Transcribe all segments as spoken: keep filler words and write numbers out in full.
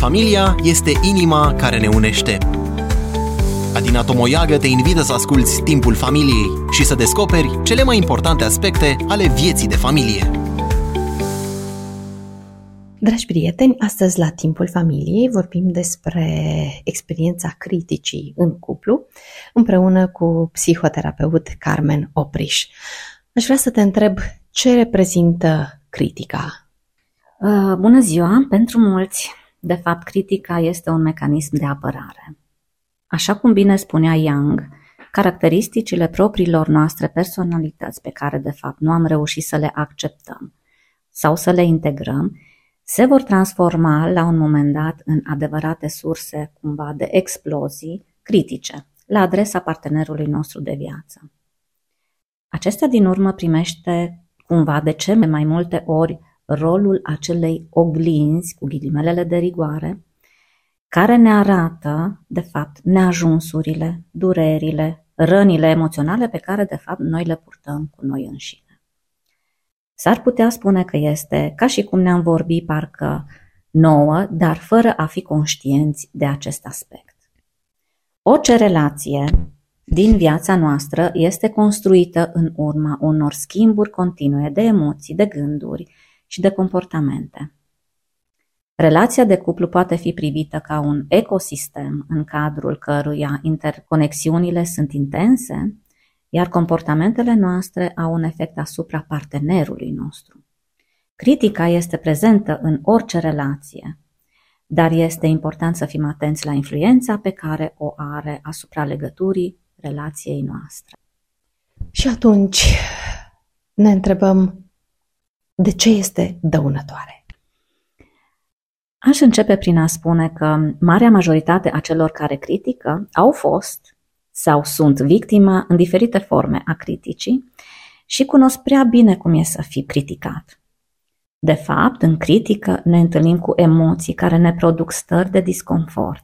Familia este inima care ne unește. Adina Tomoiagă te invită să asculți Timpul Familiei și să descoperi cele mai importante aspecte ale vieții de familie. Dragi prieteni, astăzi la Timpul Familiei vorbim despre experiența criticii în cuplu, împreună cu psihoterapeut Carmen Opriș. Aș vrea să te întreb ce reprezintă critica. Uh, bună ziua! Pentru mulți, de fapt, critica este un mecanism de apărare. Așa cum bine spunea Jung, caracteristicile propriilor noastre personalități pe care, de fapt, nu am reușit să le acceptăm sau să le integrăm, se vor transforma la un moment dat în adevărate surse cumva de explozii critice la adresa partenerului nostru de viață. Acesta din urmă primește cumva de cele mai multe ori rolul acelei oglinzi, cu ghilimelele de rigoare, care ne arată, de fapt, neajunsurile, durerile, rănile emoționale pe care, de fapt, noi le purtăm cu noi înșine. S-ar putea spune că este ca și cum ne-am vorbit parcă nouă, dar fără a fi conștienți de acest aspect. Orice relație din viața noastră este construită în urma unor schimburi continue de emoții, de gânduri și de comportamente. Relația de cuplu poate fi privită ca un ecosistem în cadrul căruia interconexiunile sunt intense, iar comportamentele noastre au un efect asupra partenerului nostru. Critica este prezentă în orice relație, dar este important să fim atenți la influența pe care o are asupra legăturii relației noastre. Și atunci ne întrebăm de ce este dăunătoare. Aș începe prin a spune că marea majoritate a celor care critică au fost sau sunt victima în diferite forme a criticii și cunosc prea bine cum e să fii criticat. De fapt, în critică ne întâlnim cu emoții care ne produc stări de disconfort.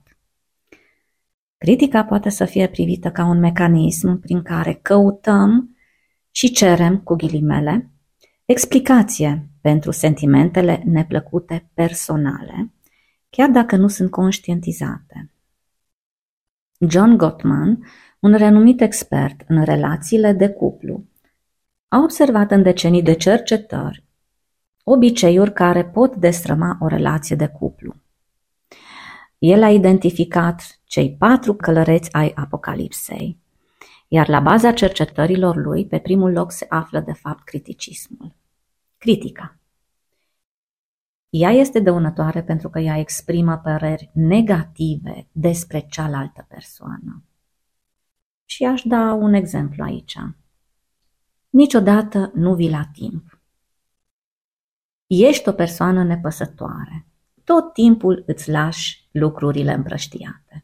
Critica poate să fie privită ca un mecanism prin care căutăm și cerem, cu ghilimele, explicație pentru sentimentele neplăcute personale, chiar dacă nu sunt conștientizate. John Gottman, un renumit expert în relațiile de cuplu, a observat în decenii de cercetări obiceiuri care pot destrăma o relație de cuplu. El a identificat cei patru călăreți ai Apocalipsei, iar la baza cercetărilor lui, pe primul loc se află de fapt criticismul. Critica. Ea este dăunătoare pentru că ea exprimă păreri negative despre cealaltă persoană. Și aș da un exemplu aici. Niciodată nu vii la timp. Ești o persoană nepăsătoare. Tot timpul îți lași lucrurile împrăștiate.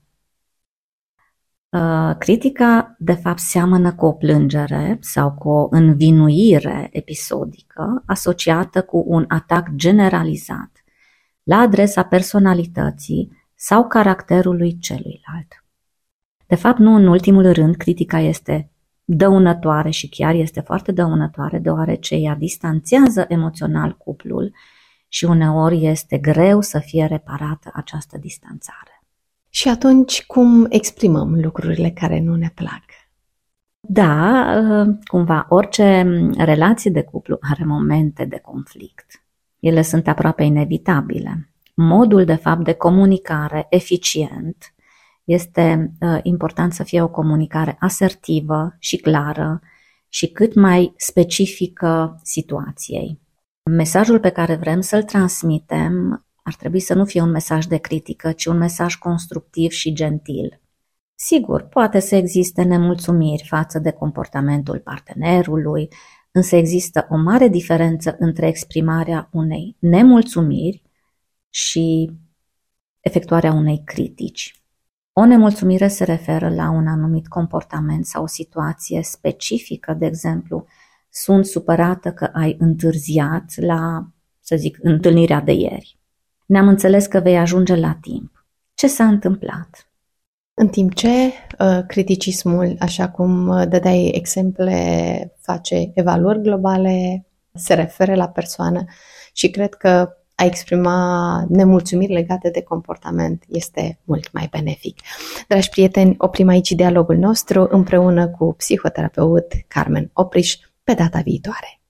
Critica, de fapt, seamănă cu o plângere sau cu o învinuire episodică asociată cu un atac generalizat la adresa personalității sau caracterului celuilalt. De fapt, nu în ultimul rând, critica este dăunătoare și chiar este foarte dăunătoare, deoarece ea distanțează emoțional cuplul și uneori este greu să fie reparată această distanțare. Și atunci cum exprimăm lucrurile care nu ne plac? Da, cumva orice relație de cuplu are momente de conflict. Ele sunt aproape inevitabile. Modul, de fapt, de comunicare eficient este important să fie o comunicare asertivă și clară și cât mai specifică situației. Mesajul pe care vrem să-l transmitem ar trebui să nu fie un mesaj de critică, ci un mesaj constructiv și gentil. Sigur, poate să existe nemulțumiri față de comportamentul partenerului, însă există o mare diferență între exprimarea unei nemulțumiri și efectuarea unei critici. O nemulțumire se referă la un anumit comportament sau o situație specifică, de exemplu, sunt supărată că ai întârziat la, să zic, întâlnirea de ieri. Ne-am înțeles că vei ajunge la timp. Ce s-a întâmplat? În timp ce uh, criticismul, așa cum dădeai exemple, face evaluări globale, se referă la persoană și cred că a exprima nemulțumiri legate de comportament este mult mai benefic. Dragi prieteni, oprim aici dialogul nostru împreună cu psihoterapeut Carmen Opriș pe data viitoare.